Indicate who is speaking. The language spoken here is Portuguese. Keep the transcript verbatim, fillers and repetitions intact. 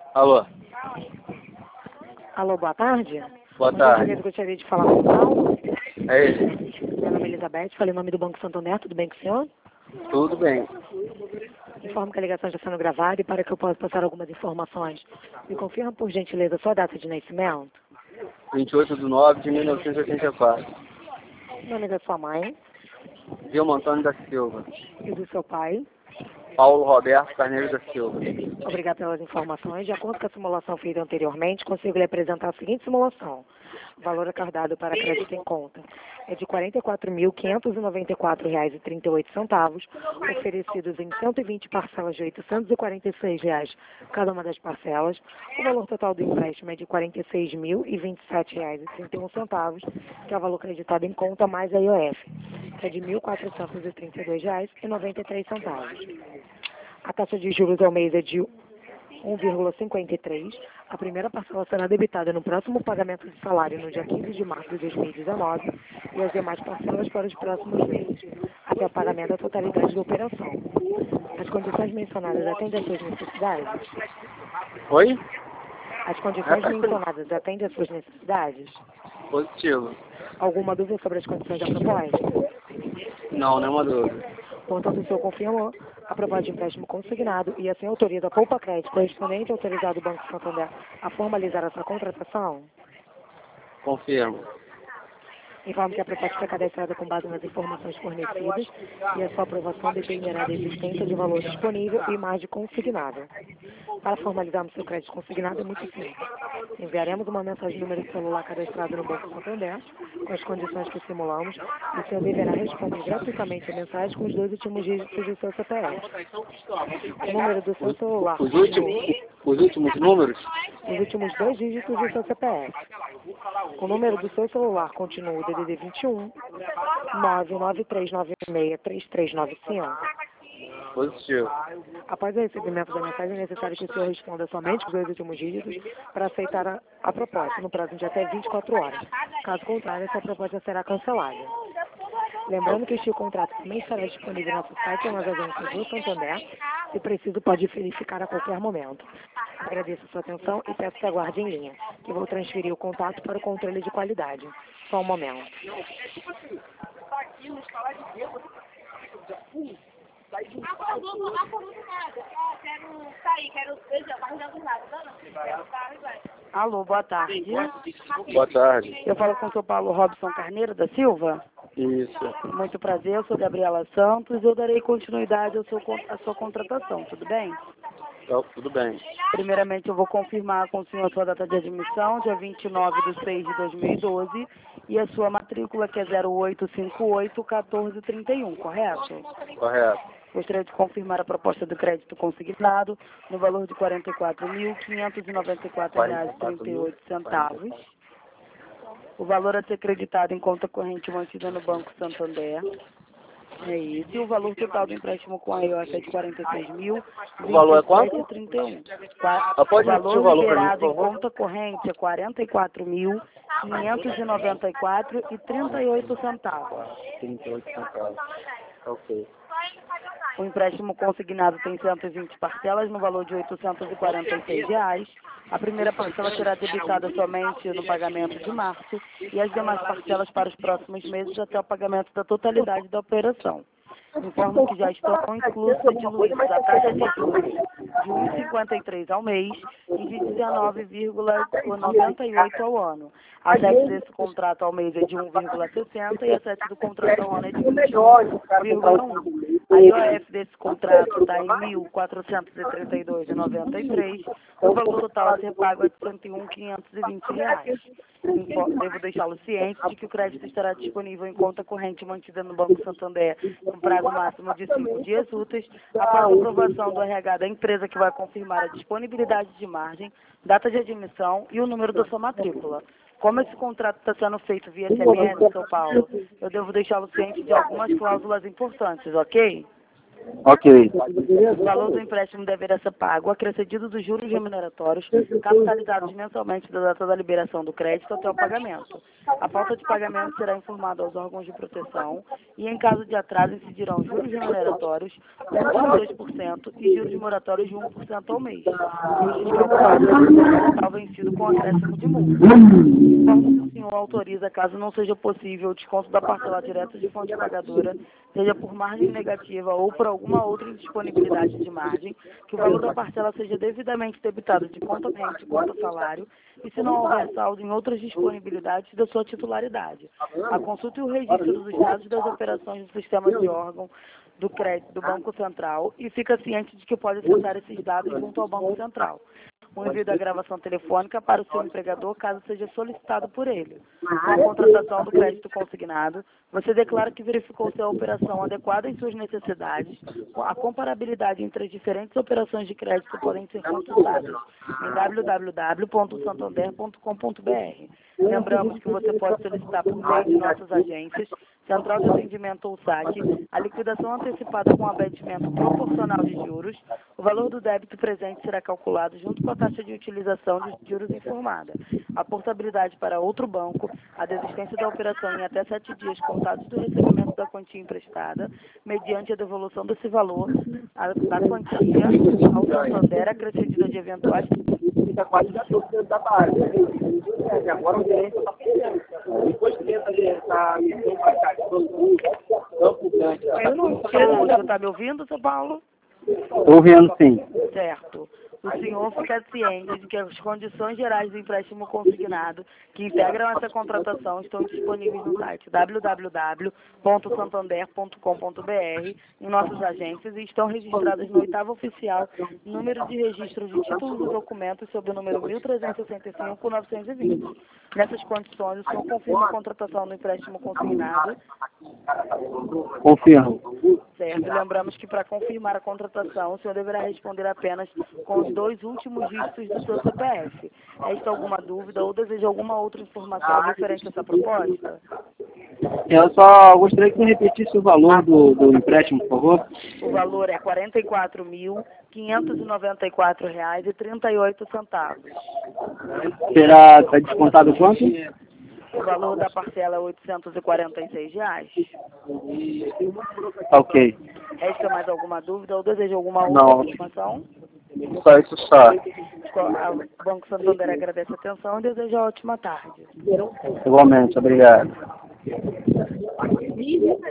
Speaker 1: Alô?
Speaker 2: Alô, boa tarde.
Speaker 1: Boa
Speaker 2: Bom
Speaker 1: tarde.
Speaker 2: dia, eu gostaria de falar com o Paulo.
Speaker 1: É ele?
Speaker 2: Meu nome é Elizabeth, falei em nome do Banco Santander, tudo bem com o senhor?
Speaker 1: Tudo bem.
Speaker 2: Informo que a ligação está sendo gravada e para que eu possa passar algumas informações. Me confirma, por gentileza, sua data de nascimento,
Speaker 1: vinte e oito de nove de mil novecentos e oitenta e quatro.
Speaker 2: o nome da sua mãe
Speaker 1: Vilma Antônio da Silva.
Speaker 2: e do seu pai.
Speaker 1: Paulo Roberto Carneiro da Silva.
Speaker 2: Obrigado pelas informações. De acordo com a simulação feita anteriormente, consigo lhe apresentar a seguinte simulação. O valor acordado para crédito em conta é de quarenta e quatro mil, quinhentos e noventa e quatro reais e trinta e oito centavos, oferecidos em cento e vinte parcelas de oitocentos e quarenta e seis reais cada uma das parcelas. O valor total do empréstimo é de quarenta e seis mil e vinte e sete reais e trinta e um centavos, que é o valor acreditado em conta mais a I O F, que é de mil quatrocentos e trinta e dois reais e noventa e três centavos. A taxa de juros ao mês é de um vírgula cinquenta e três. A primeira parcela será debitada no próximo pagamento de salário no dia quinze de março de dois mil e dezenove e as demais parcelas para os próximos meses, até o pagamento da totalidade da operação. As condições mencionadas atendem às suas necessidades?
Speaker 1: Oi?
Speaker 2: As condições mencionadas atendem às suas necessidades?
Speaker 1: Positivo.
Speaker 2: Alguma dúvida sobre as condições da proposta?
Speaker 1: Não, nenhuma dúvida.
Speaker 2: Portanto, o senhor confirma a proposta de empréstimo consignado e assim autoriza a Poupa Crédito correspondente autorizado do Banco Santander a formalizar a sua contratação?
Speaker 1: Confirmo.
Speaker 2: Informo que a proposta foi cadastrada com base nas informações fornecidas e a sua aprovação dependerá da existência de valor disponível e margem consignada. Para formalizarmos seu crédito consignado é muito simples. Enviaremos uma mensagem no número de celular cadastrado no Banco Santander com as condições que simulamos e o senhor deverá responder gratuitamente a mensagem com os dois últimos dígitos do seu C P F. O número do seu celular
Speaker 1: Os
Speaker 2: continua...
Speaker 1: últimos, os últimos números?
Speaker 2: Os últimos dois dígitos do seu C P F. O número do seu celular continua o D D D vinte e um, nove nove três nove seis, três três nove cinco.
Speaker 1: Positivo.
Speaker 2: Após o recebimento da mensagem, é necessário que o senhor responda somente os dois últimos dígitos para aceitar a, a proposta, no prazo de até vinte e quatro horas. Caso contrário, essa proposta será cancelada. Lembrando que este contrato também estará disponível no nosso site ou nas agências do Santander. Se preciso, pode verificar a qualquer momento. Agradeço a sua atenção e peço que aguarde em linha, que vou transferir o contato para o controle de qualidade. Só um momento. Alô, boa tarde.
Speaker 1: Boa tarde.
Speaker 2: Eu falo com o seu Paulo Robson Carneiro da Silva.
Speaker 1: Isso.
Speaker 2: Muito prazer, eu sou Gabriela Santos. Eu darei continuidade ao seu, à sua contratação, tudo bem?
Speaker 1: Então, tudo bem.
Speaker 2: Primeiramente, eu vou confirmar com o senhor a sua data de admissão, dia vinte e nove de seis de dois mil e doze, e a sua matrícula, que é zero oito cinco oito, um quatro três um, correto?
Speaker 1: Correto.
Speaker 2: Gostaria de confirmar a proposta do crédito consignado no valor de quarenta e quatro mil, quinhentos e noventa e quatro reais e trinta e oito centavos. O valor a ser creditado em conta corrente mantida no Banco Santander. É isso. E o valor total do empréstimo com a I O F é de quarenta e seis mil,
Speaker 1: O valor é
Speaker 2: vinte e sete
Speaker 1: quanto?
Speaker 2: e trinta e um.
Speaker 1: Ah,
Speaker 2: O
Speaker 1: pode repetir
Speaker 2: valor
Speaker 1: o valor para mim,
Speaker 2: liberado
Speaker 1: por
Speaker 2: em
Speaker 1: favor?
Speaker 2: conta corrente é quarenta e quatro mil, quinhentos e noventa e quatro reais e trinta e oito centavos.
Speaker 1: trinta e oito centavos. Ok.
Speaker 2: O empréstimo consignado tem cento e vinte parcelas no valor de oitocentos e quarenta e seis reais. A primeira parcela será debitada somente no pagamento de março e as demais parcelas para os próximos meses até o pagamento da totalidade da operação. Informo que já estão inclusos e diluídos a taxa de juros de um vírgula cinquenta e três ao mês e de dezenove vírgula noventa e oito ao ano. A sete desse contrato ao mês é de um vírgula sessenta e a sete do contrato ao ano é de vinte e um vírgula um. A I O F desse contrato está em mil quatrocentos e trinta e dois reais e noventa e três centavos. O valor total a ser pago é de cento e um mil quinhentos e vinte reais. Devo deixá-lo ciente de que o crédito estará disponível em conta corrente mantida no Banco Santander com prazo máximo de cinco dias úteis, após a aprovação do R H da empresa que vai confirmar a disponibilidade de margem, data de admissão e o número da sua matrícula. Como esse contrato está sendo feito via S M S, São Paulo, eu devo deixá-lo ciente de algumas cláusulas importantes, ok?
Speaker 1: Ok.
Speaker 2: O valor do empréstimo deverá ser pago, acrescido dos juros remuneratórios, capitalizados mensalmente da data da liberação do crédito até o pagamento. A falta de pagamento será informada aos órgãos de proteção e, em caso de atraso, incidirão juros remuneratórios, multa de dois por cento e juros moratórios de um por cento ao mês, cujos calculados no total vencido com acréscimo de multa. Informo que o senhor autoriza, caso não seja possível, o desconto da parcela direta de fonte pagadora, seja por margem negativa ou por alguma outra indisponibilidade de margem, que o valor da parcela seja devidamente debitado de conta corrente e conta salário, e se não houver saldo em outras disponibilidades da sua titularidade. A consulta e o registro dos dados das operações do sistema de órgão do crédito do Banco Central e fica ciente de que pode acessar esses dados junto ao Banco Central. O envio da gravação telefônica para o seu empregador, caso seja solicitado por ele. Com a contratação do crédito consignado, você declara que verificou se a operação adequada em suas necessidades. A comparabilidade entre as diferentes operações de crédito podem ser consultadas em w w w ponto santander ponto com ponto b r. Lembramos que você pode solicitar por meio de nossas agências, Central de Atendimento ou S A C, a liquidação antecipada com abatimento proporcional de juros. O valor do débito presente será calculado junto com a taxa de utilização de juros informada. A portabilidade para outro banco, a desistência da operação em até sete dias contados do recebimento da quantia emprestada, mediante a devolução desse valor a, da quantia ao Santander acrescida de eventuais...
Speaker 3: Agora o gerente está perdendo. Depois que tenta essa missão para cá, campo grande.
Speaker 2: Eu não sei, você está me ouvindo, São Paulo?
Speaker 1: Estou ouvindo, sim.
Speaker 2: Certo. O senhor fica ciente de que as condições gerais do empréstimo consignado que integram essa contratação estão disponíveis no site w w w ponto santander ponto com ponto b r em nossas agências e estão registradas no oitavo oficial número de registro de títulos e documentos sob o número mil trezentos e sessenta e cinco, novecentos e vinte. Nessas condições, o senhor confirma a contratação do empréstimo consignado?
Speaker 1: Confirmo.
Speaker 2: Certo. Lembramos que para confirmar a contratação, o senhor deverá responder apenas com os dois últimos dígitos do seu C P F. Resta alguma dúvida ou deseja alguma outra informação referente a essa proposta?
Speaker 1: Eu só gostaria que você repetisse o valor do, do empréstimo, por favor.
Speaker 2: O valor é quarenta e quatro mil, quinhentos e noventa e quatro reais e trinta e oito centavos.
Speaker 1: Será tá descontado quanto?
Speaker 2: O valor da parcela é oitocentos e quarenta e seis reais.
Speaker 1: Ok.
Speaker 2: Resta mais alguma dúvida ou deseja alguma outra
Speaker 1: Não.
Speaker 2: informação?
Speaker 1: Só isso só.
Speaker 2: O Banco Santander agradece a atenção e deseja ótima tarde.
Speaker 1: Igualmente, obrigado.